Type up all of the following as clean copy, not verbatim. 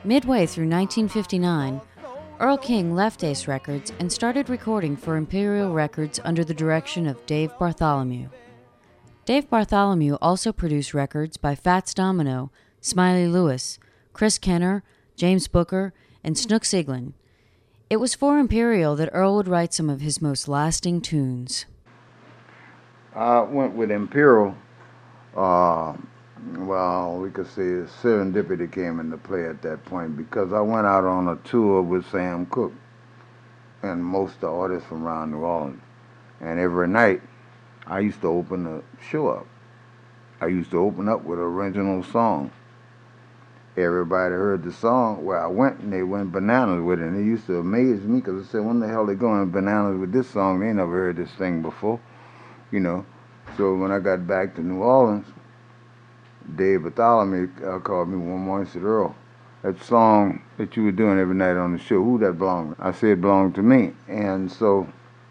Midway through 1959, Earl King left Ace Records and started recording for Imperial Records under the direction of Dave Bartholomew. Dave Bartholomew also produced records by Fats Domino, Smiley Lewis, Chris Kenner, James Booker, and Snooks Eaglin. It was for Imperial that Earl would write some of his most lasting tunes. I went with Imperial. Well, we could say serendipity came into play at that point because I went out on a tour with Sam Cooke and most of the artists from around New Orleans. And every night, I used to open the show up. I used to open up with an original song. Everybody heard the song where I went, and they went bananas with it. And it used to amaze me because I said, when the hell they going bananas with this song? They never heard this thing before, you know. So when I got back to New Orleans, Dave Bartholomew called me one morning and said, Earl, that song that you were doing every night on the show, who that belonged to? I said it belonged to me. And so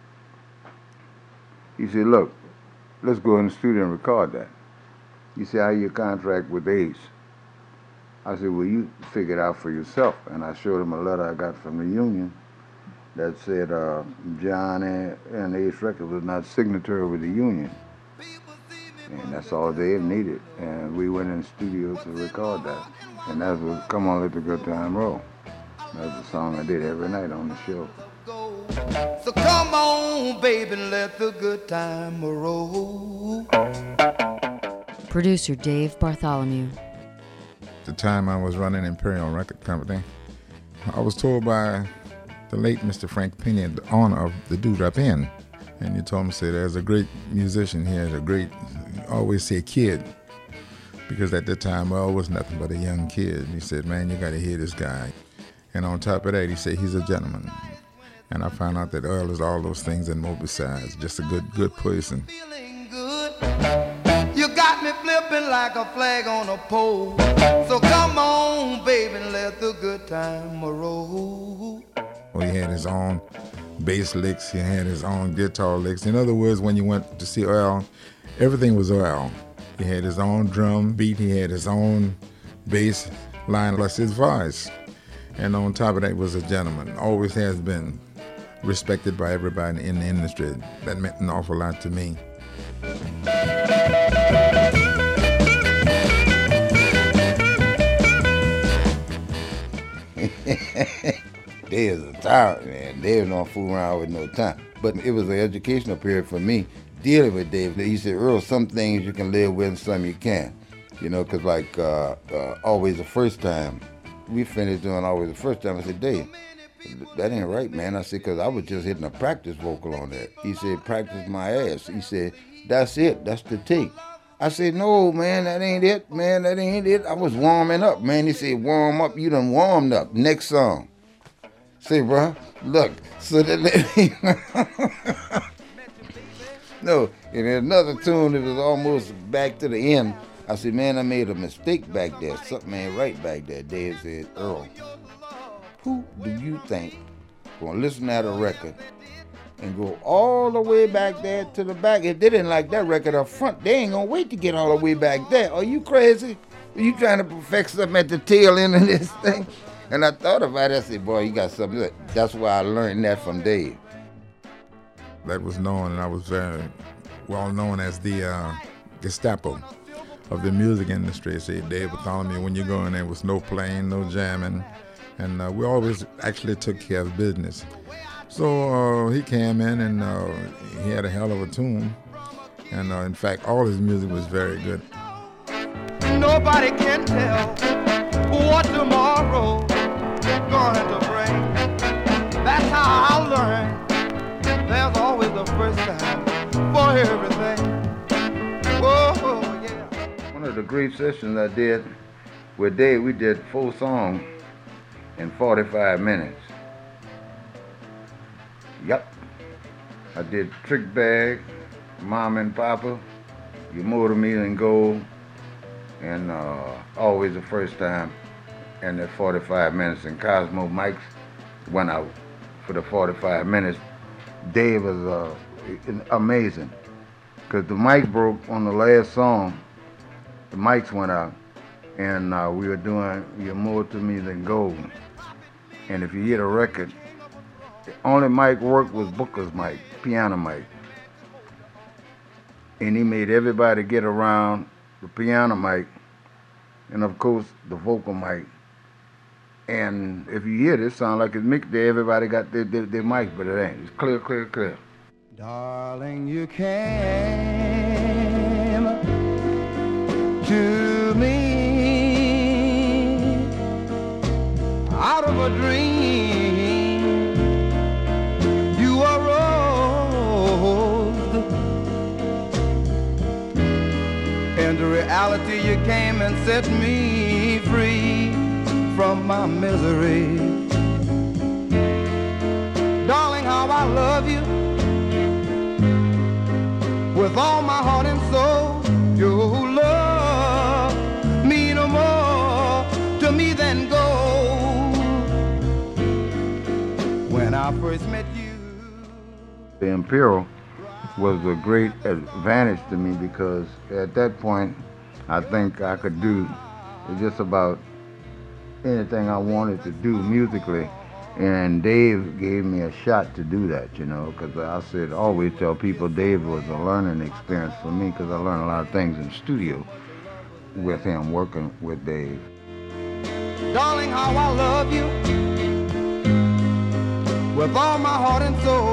he said, look, let's go in the studio and record that. He said, how your contract with Ace? I said, well, you figure it out for yourself. And I showed him a letter I got from the union that said John and Ace Records was not signatory with the union. And that's all Dave needed. And we went in the studio to record that. And that was Come On Let the Good Time Roll. That's the song I did every night on the show. So come on, baby, let the good time roll. Producer Dave Bartholomew. The time I was running Imperial Record Company, I was told by the late Mr. Frank Pena, the owner of the Dewdrop Inn, and he told me, say, there's a great musician here, a great, always say kid, because at that time I was nothing but a young kid. And he said, man, you gotta hear this guy. And on top of that, he said, he's a gentleman. And I found out that Earl is all those things and more besides, just a good person. Feeling good. You got me flipping like a flag on a pole. So come on, baby, let the good time roll. Well, he had his own bass licks, he had his own guitar licks. In other words, when you went to see Earl, everything was Earl. He had his own drum beat, he had his own bass line, plus his voice. And on top of that, was a gentleman, always has been respected by everybody in the industry. That meant an awful lot to me. Dave's a tyrant, man. Dave don't fool around with no time. But it was an educational period for me dealing with Dave. He said, Earl, some things you can live with and some you can't. You know, because like Always the First Time, we finished doing Always the First Time. I said, Dave, that ain't right, man. I said, because I was just hitting a practice vocal on that. He said, practice my ass. He said, that's it. That's the take. I said, no, man, that ain't it, man. That ain't it. I was warming up, man. He said, warm up. You done warmed up. Next song. Say, bro, look. So that no, and another tune that was almost back to the end. I said, man, I made a mistake back there. Something ain't right back there. Dave said, Earl, who do you think gonna listen at a record and go all the way back there to the back? If they didn't like that record up front, they ain't gonna wait to get all the way back there. Are you crazy? Are you trying to perfect something at the tail end of this thing? And I thought about it. I said, boy, you got something good. That's why I learned that from Dave. That was known, and I was very well known as the Gestapo of the music industry. Say, Dave Bartholomew, when you go in there was no playing, no jamming, and we always actually took care of business. So he came in and he had a hell of a tune, and in fact, all his music was very good. Nobody can tell what tomorrow going to bring. That's how I learned. There's always a first time for everything. Whoa, yeah. One of the great sessions I did with Dave, we did 4 songs in 45 minutes. Yep. I did Trick Bag, Mom and Papa, You Motor Me in Gold, and Always the First Time, and that 45 minutes. And Cosmo Mics went out for the 45 minutes. Dave was amazing, because the mic broke on the last song. The mics went out, and we were doing You're More to Me Than Gold. And if you hear the record, the only mic worked was Booker's mic, piano mic. And he made everybody get around the piano mic and, of course, the vocal mic. And if you hear this, sound like it's mixed there, everybody got their mic, but it ain't. It's clear, clear, clear. Darling, you came to me out of a dream. You arose into reality. You came and set me free from my misery. Darling, how I love you with all my heart and soul. Your love mean no more to me than gold. When I first met you, the Imperial was a great advantage to me because at that point I think I could do just about anything I wanted to do musically, and Dave gave me a shot to do that, you know, because I said, always tell people Dave was a learning experience for me because I learned a lot of things in the studio with him, working with Dave. darling, how I love you with all my heart and soul.